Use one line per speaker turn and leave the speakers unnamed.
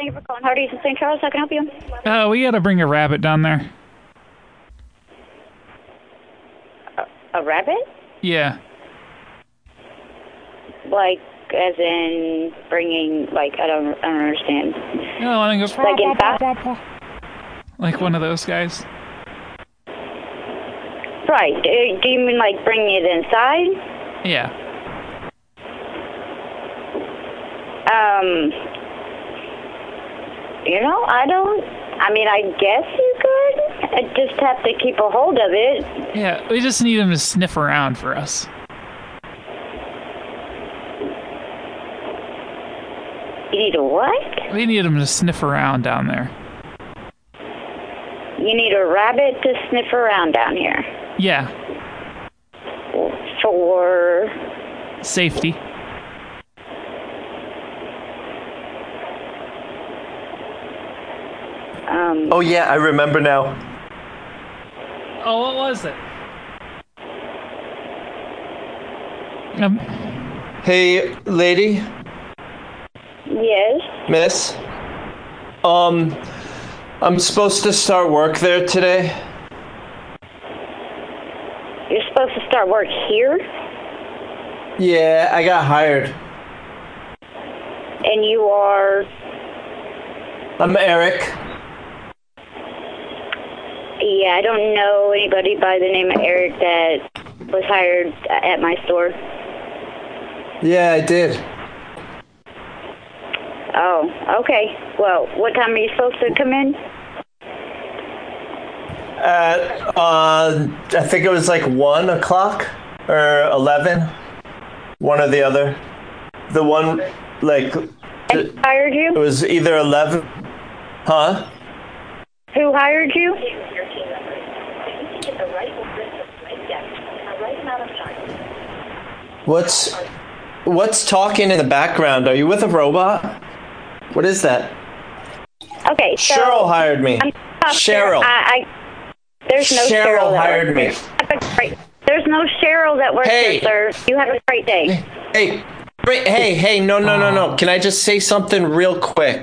Thank you for calling Hardee's in St. Charles. How can I help you?
We gotta bring a rabbit down there.
A rabbit?
Yeah.
Like, as in bringing, like, I don't understand.
No, and it goes
Like inside?
like one of those guys.
Right. Do you mean like bringing it inside?
Yeah.
I guess you could. I just have to keep a hold of it.
Yeah, we just need him to sniff around for us.
You need a what?
We need him to sniff around down there.
You need a rabbit to sniff around down here.
Yeah.
For
safety.
Oh yeah, I remember now.
Oh, what was it?
Hey, lady.
Yes.
Miss. I'm supposed to start work there today.
You're supposed to start work here?
Yeah, I got hired.
And you are?
I'm Eric.
Yeah, I don't know anybody by the name of Eric that was hired at my store.
Yeah, I did.
Oh, okay. Well, what time are you supposed to come in?
I think it was like 1 o'clock or 11. One or the other. The one, like...
And hired you?
It was either 11... Huh?
Who hired you?
What's talking in the background? Are you with a robot? What is that?
Okay, so...
Cheryl hired me. Cheryl.
There's no
Cheryl hired me.
There's no Cheryl that works
Hey.
here, sir. You have a great day.
Hey, no. Can I just say something real quick?